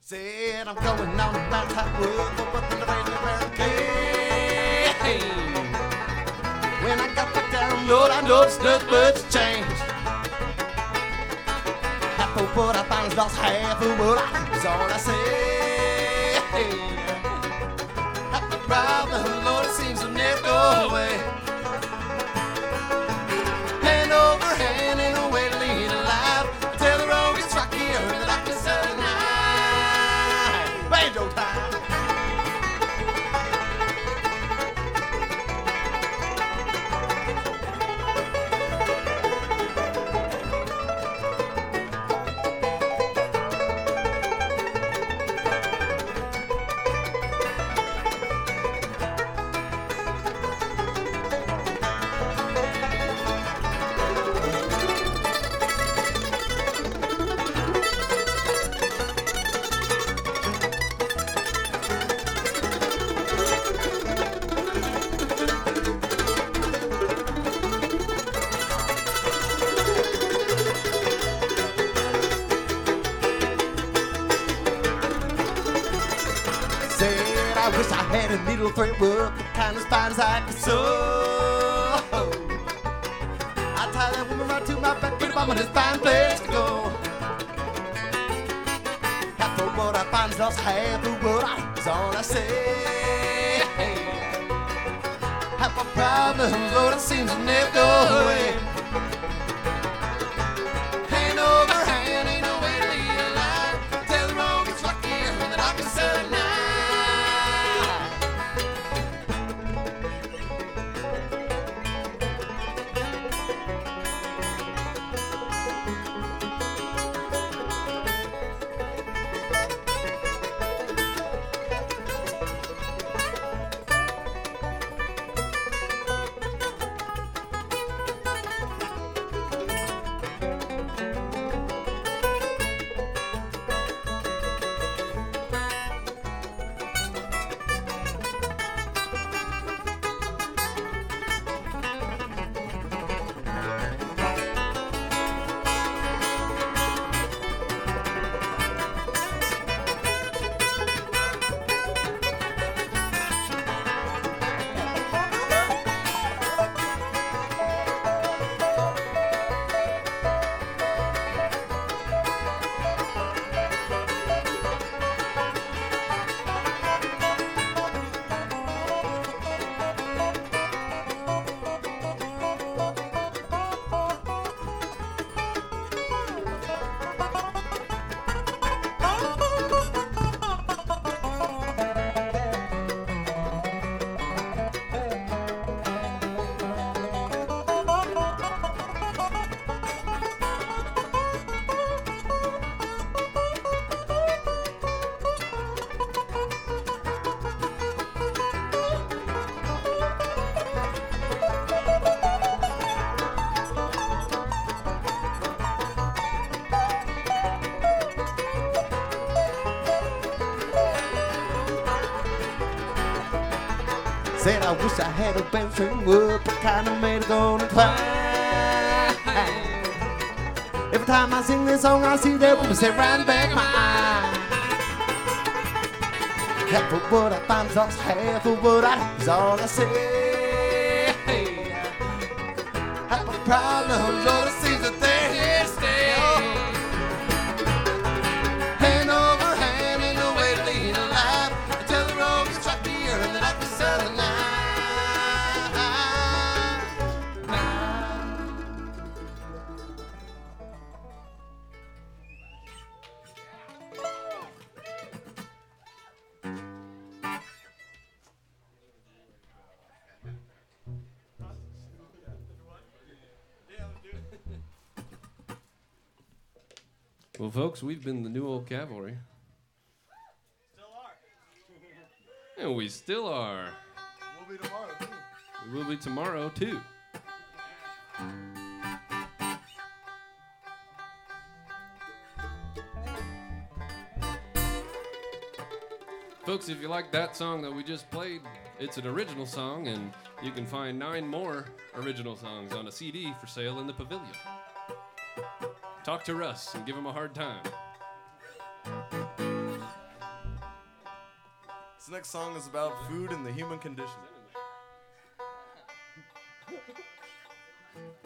Said I'm going on about top wood, but the rain came. When I got back down, Lord, I noticed nothing but change. Half of what I found is lost, half of what I is all I say. Half the problem, Lord, it seems to never go away. Hand over hand, ain't no way to lead a life. Till the road gets rockier and the darkness of the night. Banjo time. I wish I had a needle thread work, the kind of spine as I could sew. I tie that woman right to my back, but I'm on this fine place to go. Half of what I find is lost, half of what I is all I say. Half my problems, Lord, it seems to never go away. Hand over hand, ain't no way to lead a life. Till the road gets rockier and the darkness of the night. Said I wish I had a band string wood, the kind of made it go and climb. Every time I sing this song, I see that woman say right back my eye. Half of what I find is lost, half of what I is all I say. Half my problems, Lord, it seems that they're here to stay. Hand over hand, ain't no way to lead a life until the road gets rockier and the darkness of the night. Well, folks, we've been the New Old Cavalry. Still are. And we still are. We'll be tomorrow, too. We will be tomorrow, too. Folks, if you like that song that we just played, it's an original song, and you can find 9 more original songs on a CD for sale in the pavilion. Talk to Russ and give him a hard time. This next song is about food and the human condition.